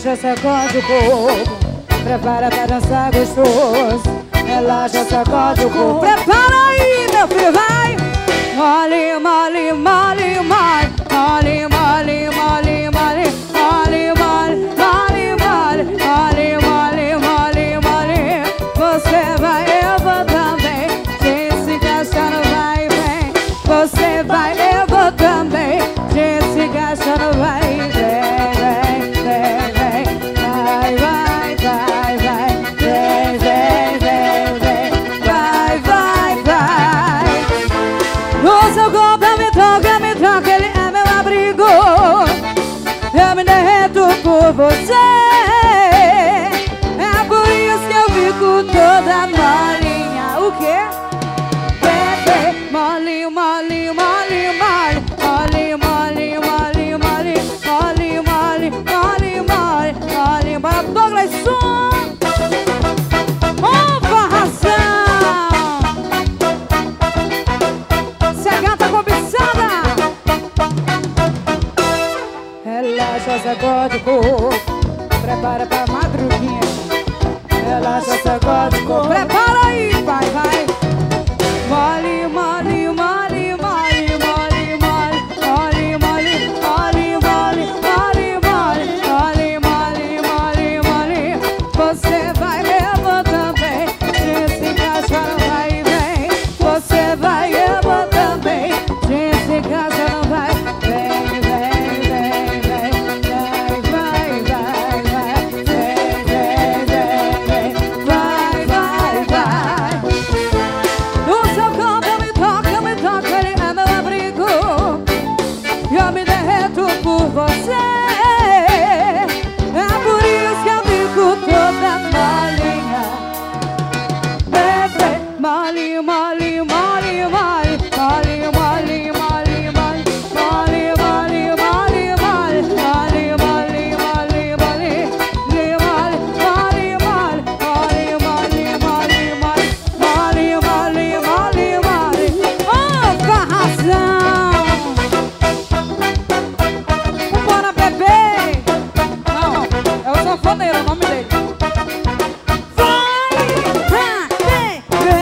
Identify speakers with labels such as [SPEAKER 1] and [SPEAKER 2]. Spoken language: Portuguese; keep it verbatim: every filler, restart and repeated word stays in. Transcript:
[SPEAKER 1] Relaxa, sacode o corpo. Prepara pra dançar gostoso. Relaxa, sacode o corpo. Prepara aí, meu filho, vai. Mole, mole, mole, mole. Mole, mole, mole, mole. Mole, mole, mole, mole. Mole, mole, mole, mole. Você vai, eu vou também. Gente se gastando, vai e vem. Você vai, eu vou também. Gente se gastando, vai e vem, vem, vem, vem. Vai, vai, vai, vai. Vem, vem, vem, vem. Vai, vai, vai. O seu corpo me toca, me toca, ele é meu abrigo. Eu me derreto por você. É por isso que eu fico toda molinha. O quê? Bebê, molinho, molinho, molinho, molinho. Molinho, molinho, molinho, molinho. Molinho, molinho, molinho, molinho. Molinho, bora Douglas Som. Opa, razão. Se a gata cobiçada. Relaxa, sacode o corpo. Prepara pra madruguinha. Relaxa, sacode o corpo. Prepara aí, vai, vai.